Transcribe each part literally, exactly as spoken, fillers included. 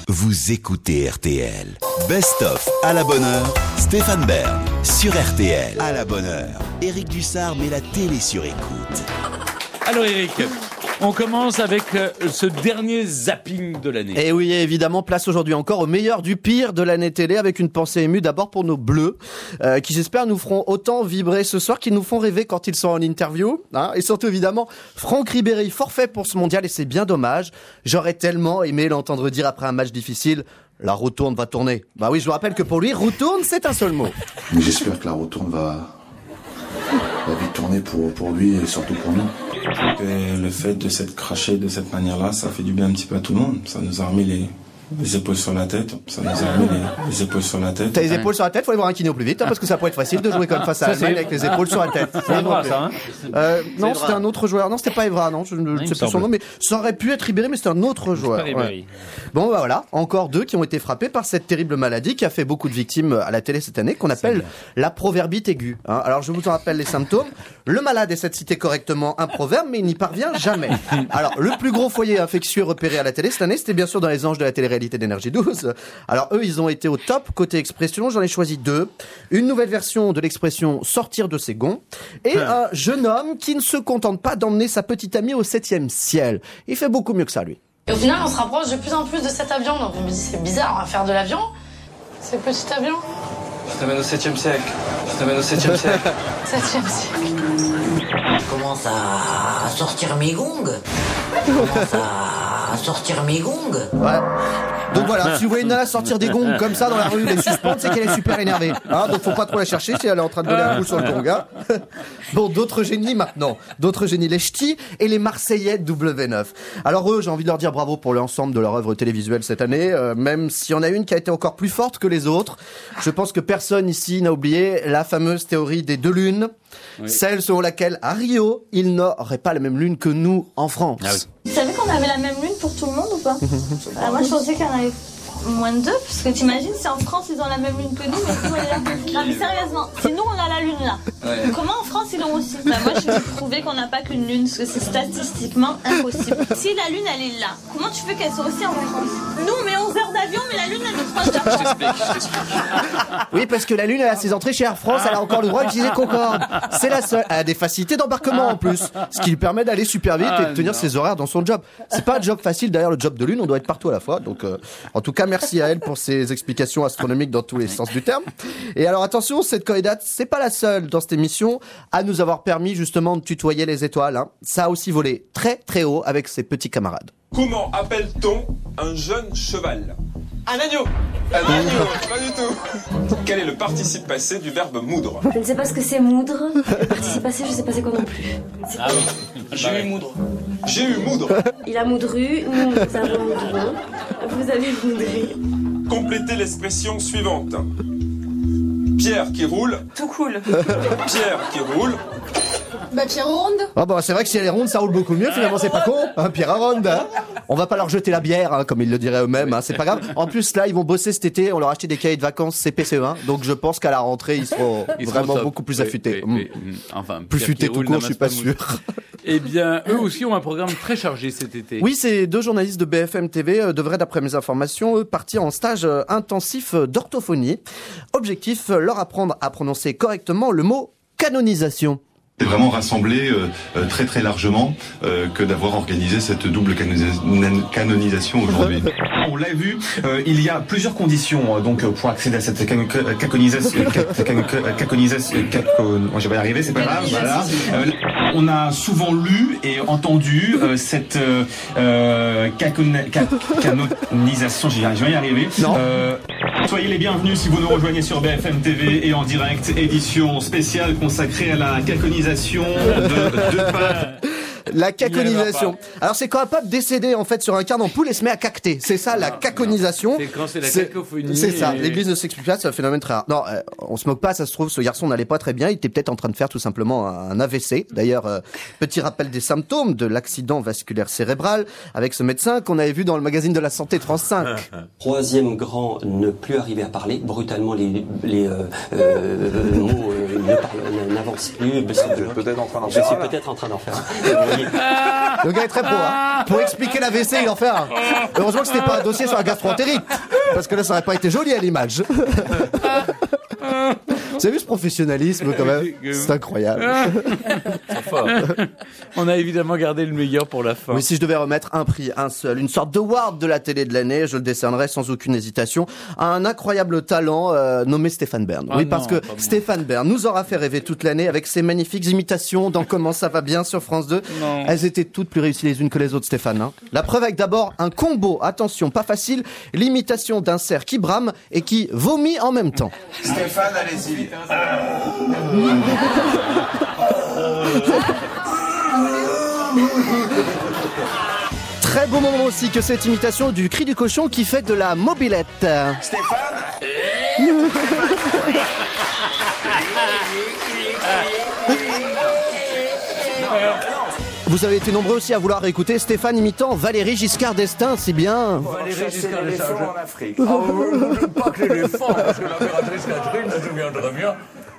Vous écoutez R T L. Best of à la bonne heure, Stéphane Bern sur R T L. À la bonne heure, Éric Dussard met la télé sur écoute. Alors Éric, on commence avec euh, ce dernier zapping de l'année. Et oui, évidemment, place aujourd'hui encore au meilleur du pire de l'année télé, avec une pensée émue d'abord pour nos bleus, euh, qui j'espère nous feront autant vibrer ce soir qu'ils nous font rêver quand ils sont en interview. Hein, et surtout évidemment, Franck Ribéry, forfait pour ce mondial, et c'est bien dommage. J'aurais tellement aimé l'entendre dire après un match difficile, la roue tourne va tourner. Bah oui, je vous rappelle que pour lui, roue tourne, c'est un seul mot. Mais j'espère que la roue tourne va, va vite tourner pour, pour lui et surtout pour nous. Et le fait de s'être craché de cette manière-là, ça fait du bien un petit peu à tout le monde. Ça nous a remis les, les épaules sur la tête. Ça nous a remis les, les épaules sur la tête. T'as les épaules sur la tête, faut aller voir un kiné au plus vite, hein, parce que ça pourrait être facile de jouer comme face à Allemagne avec les épaules sur la tête. C'est Evra, ça, hein euh, Non, c'était un autre joueur. Non, c'était pas Evra, non, je ne sais plus son nom, mais ça aurait pu être Ribéry, mais c'était un autre joueur. Ouais. Bon, bah voilà, encore deux qui ont été frappés par cette terrible maladie qui a fait beaucoup de victimes à la télé cette année, qu'on appelle la proverbite aiguë. Hein. Alors, je vous en rappelle les symptômes. Le malade essaie de citer correctement un proverbe, mais il n'y parvient jamais. Alors, le plus gros foyer infectieux repéré à la télé cette année, c'était bien sûr dans les anges de la télé-réalité d'Énergie douze. Alors, eux, ils ont été au top. Côté expression, j'en ai choisi deux. Une nouvelle version de l'expression « sortir de ses gonds » et un jeune homme qui ne se contente pas d'emmener sa petite amie au septième ciel. Il fait beaucoup mieux que ça, lui. Et au final, on se rapproche de plus en plus de cet avion. Donc, on me dit, c'est bizarre, on va faire de l'avion. C'est petit avion. Je t'amène au septième siècle. Je t'amène au septième siècle. Septième siècle. Je commence à sortir mes gongs. Je commence à sortir mes gongs. Ouais. Donc voilà, si vous voyez une nana sortir des gongs comme ça dans la rue, les suspendre, c'est qu'elle est super énervée. Hein, donc faut pas trop la chercher si elle est en train de donner un coup sur le gong. Hein. Bon, d'autres génies maintenant. D'autres génies, les ch'tis et les Marseillais de W neuf. Alors eux, j'ai envie de leur dire bravo pour l'ensemble de leur œuvre télévisuelle cette année, euh, même s'il y en a une qui a été encore plus forte que les autres. Je pense que personne ici n'a oublié la fameuse théorie des deux lunes. Oui. Celle selon laquelle, à Rio, ils n'auraient pas la même lune que nous en France. Ah oui. Vous savez qu'on avait la même lune pour tout le monde ou pas? Alors moi je pensais qu'il y en avait moins de deux, parce que t'imagines si en France ils ont la même lune que nous, mais nous on est là. Non mais sérieusement, si nous on a la lune là, ouais. Comment en France ils l'ont aussi? Bah moi je vais prouver qu'on n'a pas qu'une lune, parce que c'est statistiquement impossible. Si la lune elle est là, comment tu veux qu'elle soit aussi en France? Nous on met onze heures d'avion, mais la lune elle est trois heures. Je t'explique, je t'explique. Oui, parce que la lune elle a ses entrées chez Air France, elle a encore le droit d'utiliser Concorde. C'est la seule. Elle a des facilités d'embarquement en plus, ce qui lui permet d'aller super vite et de tenir ses horaires dans son job. C'est pas un job facile d'ailleurs, le job de lune, on doit être partout à la fois. Donc euh, en tout cas, merci à elle pour ses explications astronomiques dans tous les sens du terme. Et alors attention, cette candidate, c'est pas la seule dans cette émission à nous avoir permis justement de tutoyer les étoiles. Hein. Ça a aussi volé très très haut avec ses petits camarades. Comment appelle-t-on un jeune cheval? Un agneau. Un agneau, pas du tout. Quel est le participe passé du verbe moudre? Je ne sais pas ce que c'est moudre. Le participe passé, je ne sais pas c'est quoi non plus. C'est ah oui. J'ai eu moudre. J'ai eu moudre. Il a moudru, nous nous avons moudru. Vous avez moudré. Complétez l'expression suivante. Pierre qui roule. Tout cool. Pierre qui roule. Bah Pierre ronde. Ah bah c'est vrai que si elle est ronde, ça roule beaucoup mieux. Finalement, c'est pas con. Hein, Pierre ronde. Hein. On va pas leur jeter la bière, hein, comme ils le diraient eux-mêmes. Hein, c'est pas grave. En plus, là, ils vont bosser cet été. On leur a acheté des cahiers de vacances C P C E un. Donc, je pense qu'à la rentrée, ils seront ils vraiment seront beaucoup plus affûtés. Oui, oui, oui. Enfin, plus futés tout court, je suis pas sûr. Eh bien, eux aussi ont un programme très chargé cet été. Oui, ces deux journalistes de B F M T V euh, devraient, d'après mes informations, eux, partir en stage euh, intensif d'orthophonie. Objectif, euh, leur apprendre à prononcer correctement le mot canonisation. C'est vraiment rassemblé euh, très très largement euh, que d'avoir organisé cette double canonisa- canonisation aujourd'hui. On l'a vu, euh, il y a plusieurs conditions euh, donc pour accéder à cette caconisation. Caconisation, moi je vais y arriver, c'est pas grave. Voilà. Euh, on a souvent lu et entendu euh, cette euh, cacon- canonisation. Je vais y arriver. Non. Euh, soyez les bienvenus si vous nous rejoignez sur B F M T V et en direct, édition spéciale consacrée à la caconisation. De, de pas... La caconisation. Alors c'est quand un pape décédé en fait sur un quart d'ampoule et se met à cacter. C'est ça la caconisation. C'est quand c'est la cacophonie. C'est ça. Et... L'église ne s'explique pas, c'est un phénomène très rare. Non, euh, on se moque pas, ça se trouve ce garçon n'allait pas très bien, il était peut-être en train de faire tout simplement un A V C. D'ailleurs, euh, petit rappel des symptômes de l'accident vasculaire cérébral avec ce médecin qu'on avait vu dans le magazine de la santé de France cinq. Troisième grand, ne plus arriver à parler brutalement les, les euh, euh, mots euh, ne parle, n'avance plus. Vous êtes peut-être en train d'en Je faire suis un, là. peut-être en train d'en faire un. Le gars est très pro, hein. Pour expliquer l'A V C, il en fait un. Heureusement que c'était pas un dossier sur la gastroentérite. Parce que là, ça aurait pas été joli à l'image. Vous avez vu ce professionnalisme quand même? C'est incroyable. On a évidemment gardé le meilleur pour la fin. Oui, si je devais remettre un prix, un seul, une sorte d'award de la télé de l'année, je le décernerais sans aucune hésitation à un incroyable talent euh, nommé Stéphane Bern. Ah oui, non, parce que pas moi. Stéphane Bern nous aura fait rêver toute l'année avec ses magnifiques imitations dans Comment ça va bien sur France deux. Non. Elles étaient toutes plus réussies les unes que les autres, Stéphane. Hein. La preuve avec d'abord un combo, attention, pas facile, l'imitation d'un cerf qui brame et qui vomit en même temps. Stéphane, allez-y. Très beau moment aussi que cette imitation du cri du cochon qui fait de la mobilette. Stéphane. Vous avez été nombreux aussi à vouloir écouter Stéphane imitant Valéry Giscard d'Estaing, si bien. Valéry Giscard d'Estaing en Afrique. Ah, je ne pas que l'éléphant, parce que l'impératrice Catherine se souvient très bien.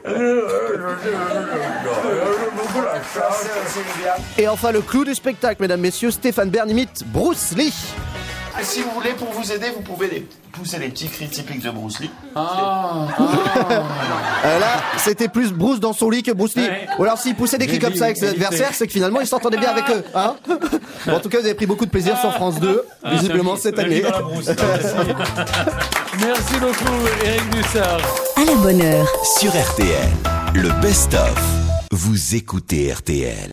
Et enfin le clou du spectacle, mesdames, messieurs, Stéphane Bern imite Bruce Lee. Et si vous voulez, pour vous aider, vous pouvez les pousser les petits cris typiques de Bruce Lee. Ah, Euh, là, c'était plus Bruce dans son lit que Bruce Lee. Ouais. Ou alors s'il poussait des cris J'ai comme dit ça avec ses égalité. adversaires, c'est que finalement il s'entendait bien avec eux. Hein. Bon, en tout cas, vous avez pris beaucoup de plaisir sur France deux, Ah, visiblement c'est cette la vie année. dans la brousse. Merci beaucoup, Éric Dussard. À la bonne heure. Sur R T L, le best-of. Vous écoutez R T L.